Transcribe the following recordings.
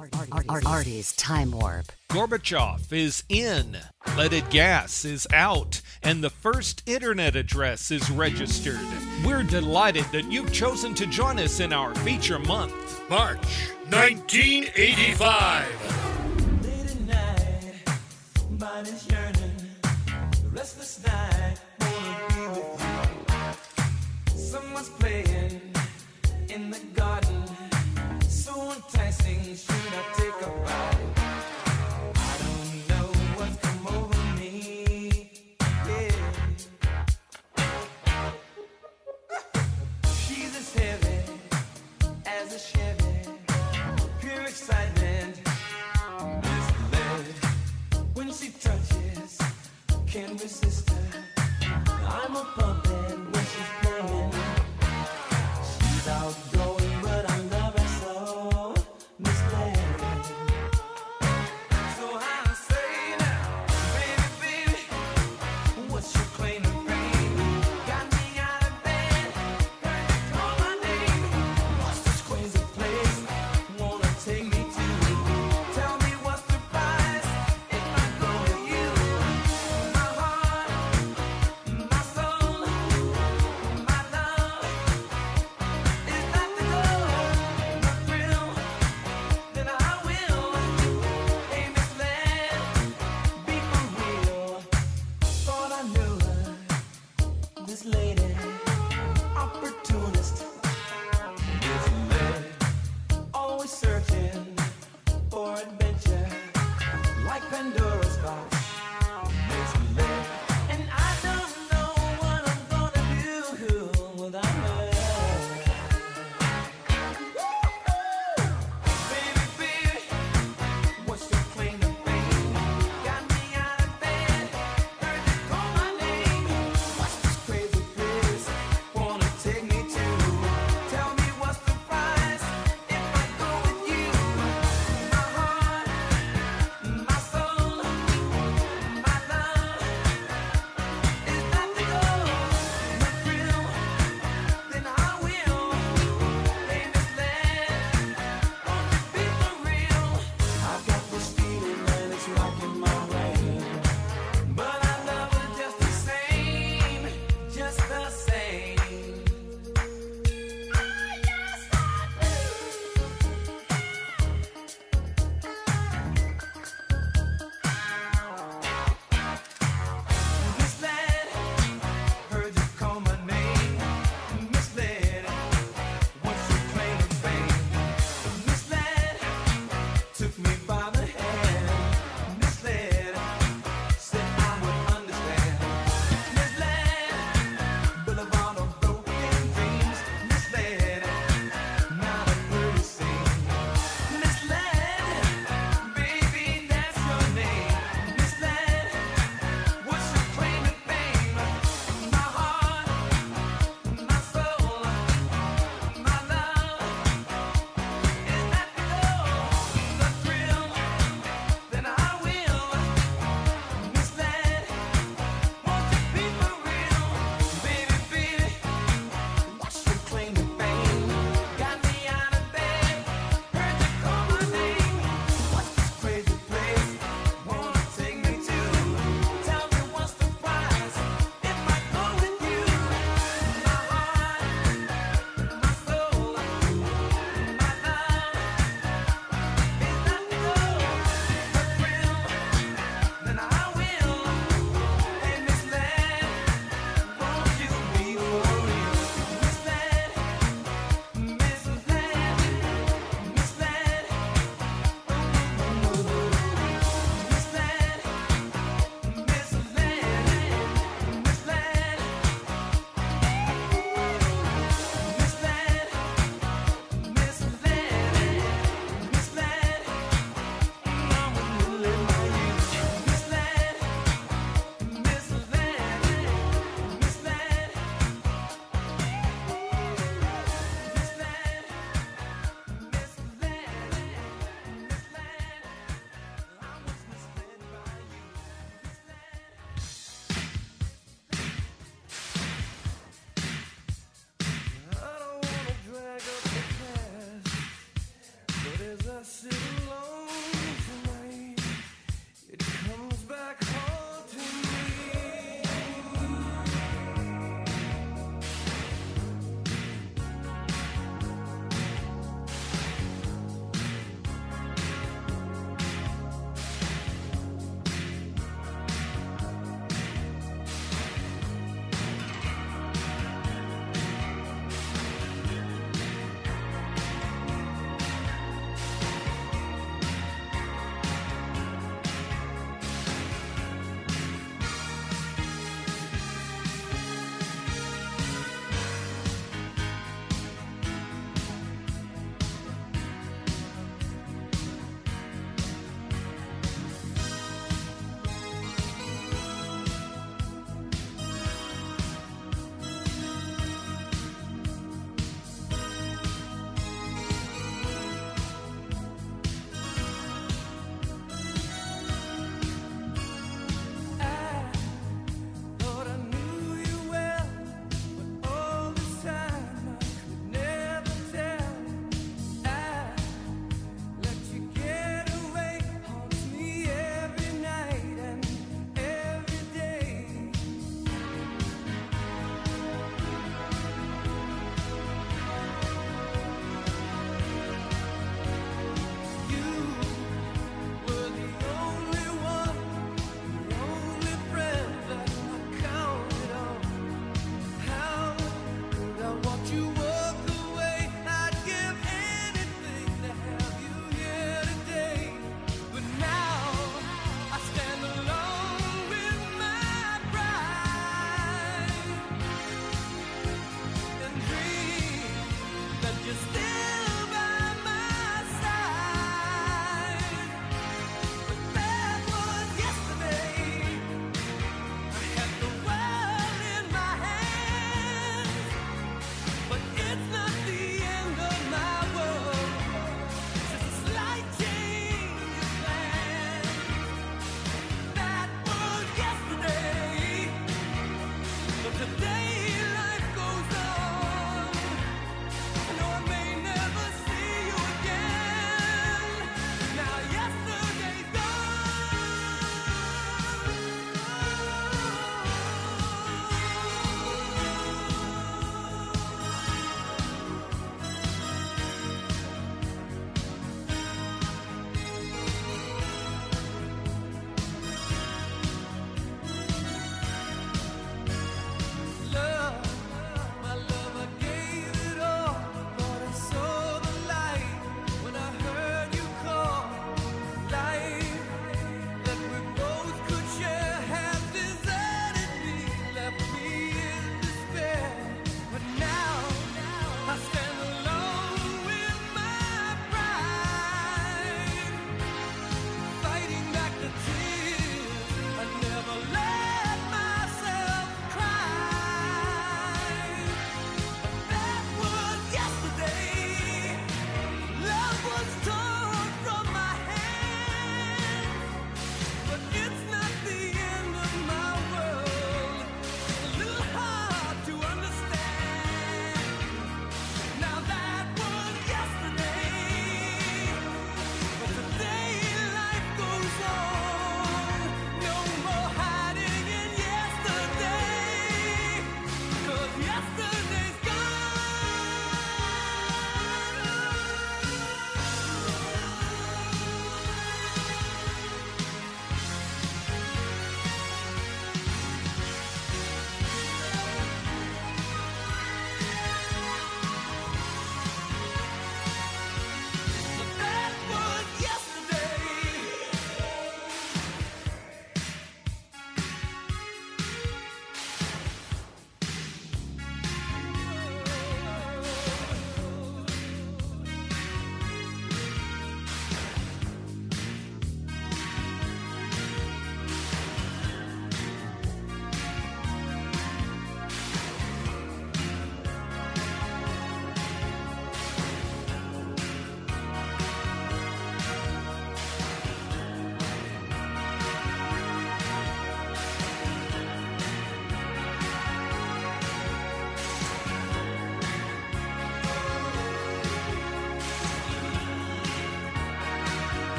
Artie's Time Warp. Gorbachev is in, leaded gas is out, and the first internet address is registered. We're delighted that you've chosen to join us in our feature month, March 1985. Late at night, mind is yearning, restless night, wanna be with you. Someone's playing in the garden, so enticing, should I take a bite? I don't know what's come over me, yeah. She's as heavy as a Chevy, pure excitement, misled. When she touches, can't resist her. I'm a puppet when she's playing. She's outgoing, but I love her so, misled.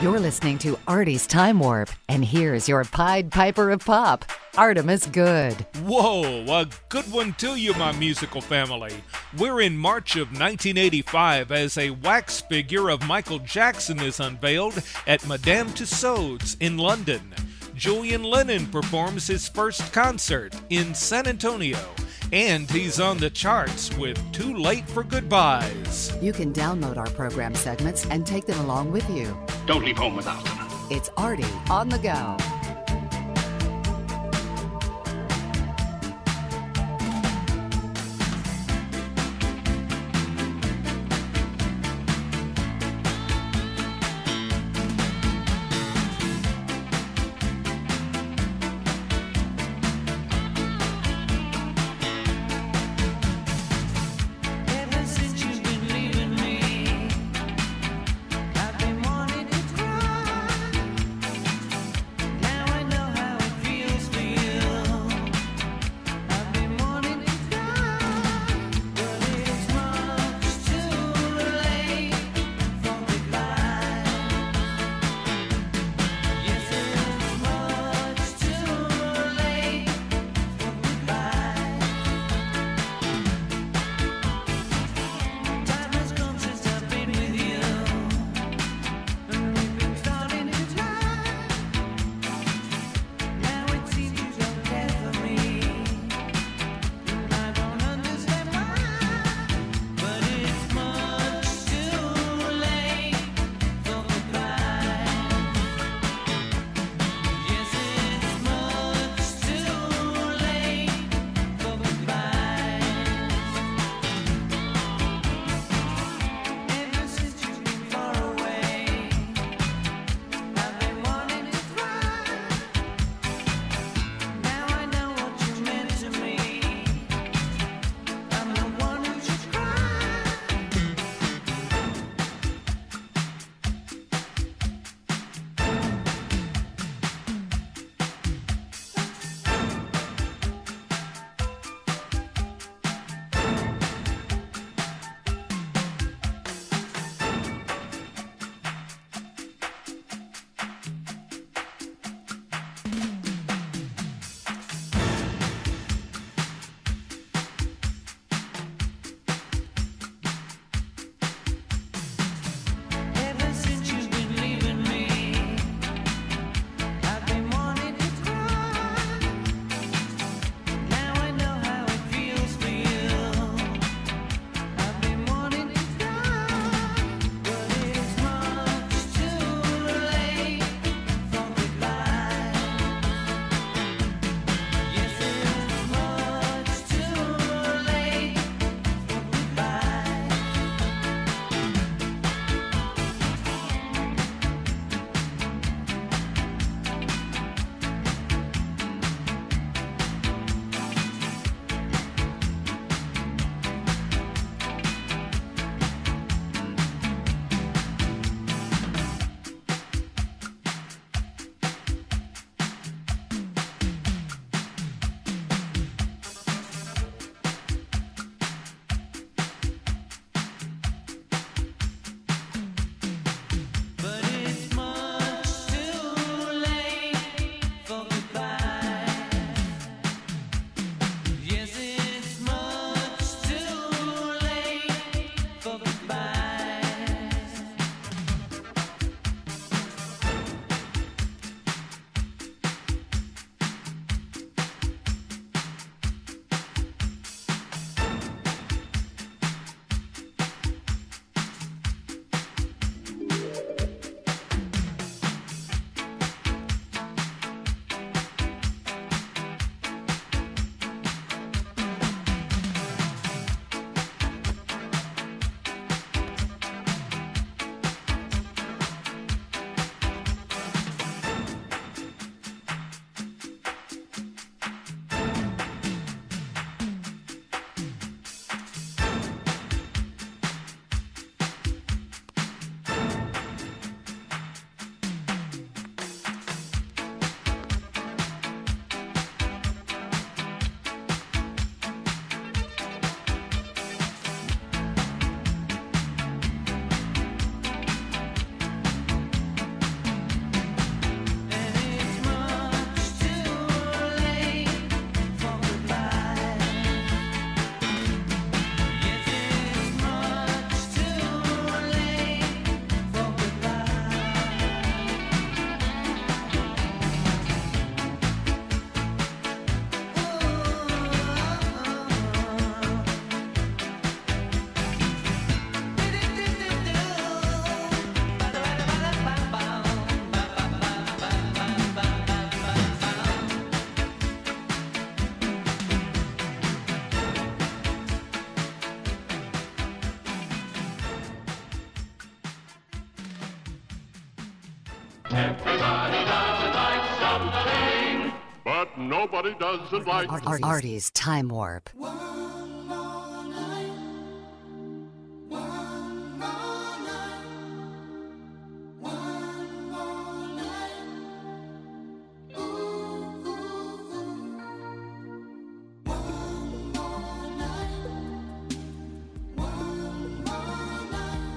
You're listening to Artie's Time Warp, and here's your Pied Piper of Pop, Artemus Good. Whoa, a good one to you, my musical family. We're in March of 1985 as a wax figure of Michael Jackson is unveiled at Madame Tussauds in London. Julian Lennon performs his first concert in San Antonio, and he's on the charts with Too Late for Goodbyes. You can download our program segments and take them along with you. Don't leave home without them. It's Artie on the go. Now Everybody does it like something, but nobody does it like Artie's Time Warp. One more night, one more night, one more night. Ooh, ooh, ooh. One more night, one more night,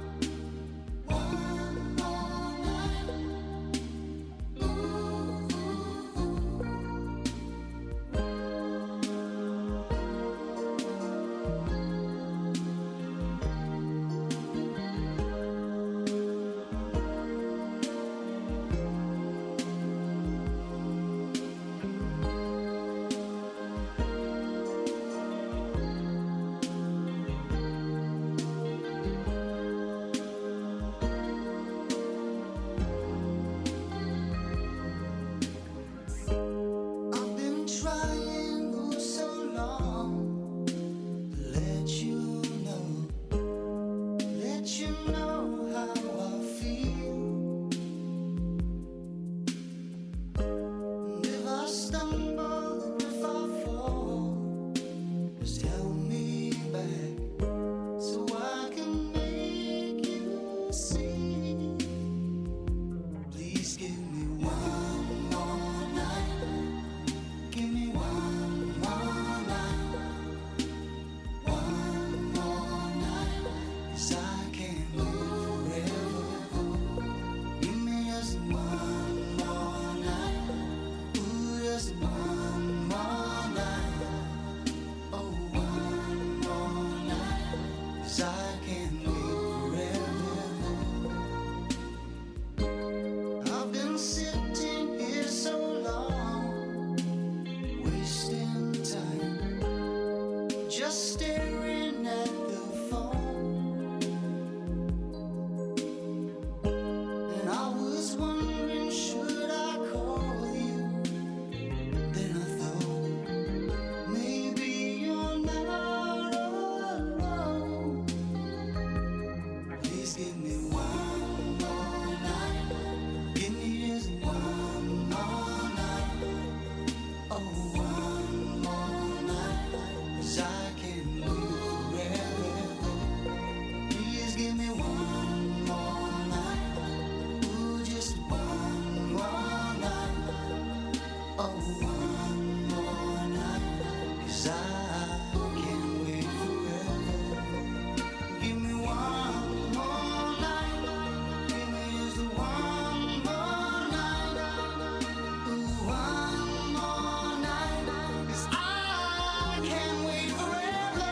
one more night. Ooh, ooh, I've been trying oh so long to let you know how I feel. And if I stumble and if I fall, just help me back so I can make you see. Please give me one more night. Give me one more night. One more night. 'Cause I can't live forever. Give me just one more night. Ooh, just one more night. Oh, one more night. 'Cause I can't live forever. I've been sitting here so long, wasting time, just staring at the phone. And I was wondering, should I call you? Then I thought, maybe you're not alone. Please give me one more night. Give me just one more night. Oh, one more night. 'Cause I can't live forever. Please give me one more night. Ooh, just one more night. Oh, one more night. 'Cause I can't wait forever. Give me one more night. Give me just one more night. Ooh, one more night. 'Cause I can't wait forever.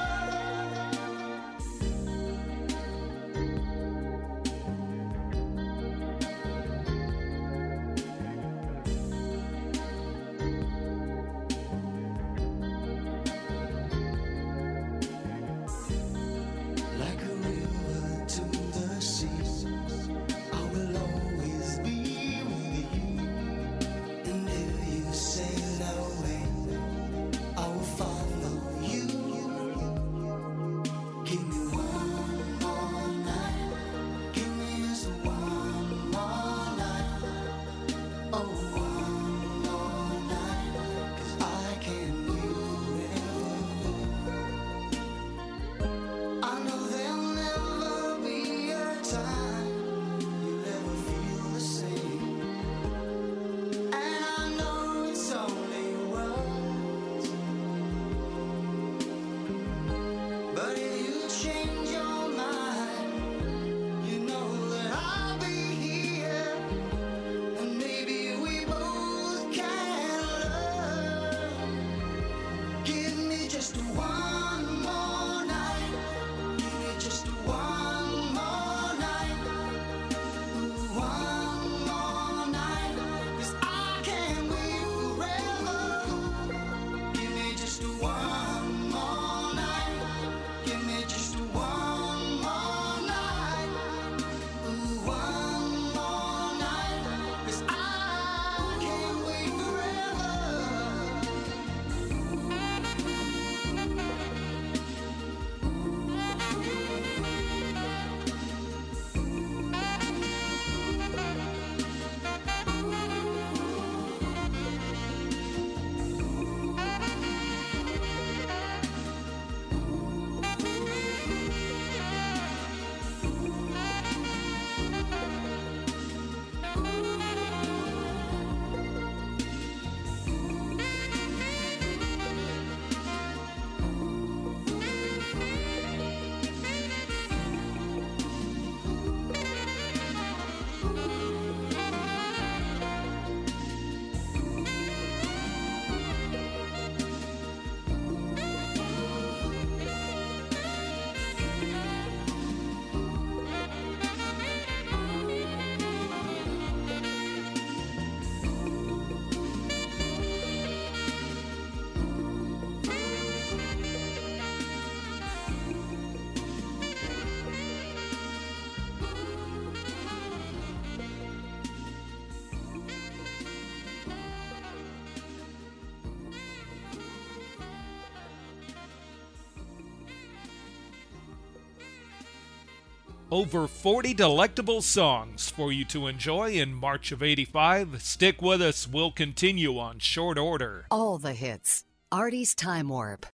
Over 40 delectable songs for you to enjoy in March of '85. Stick with us, we'll continue on short order. All the hits. Artie's Time Warp.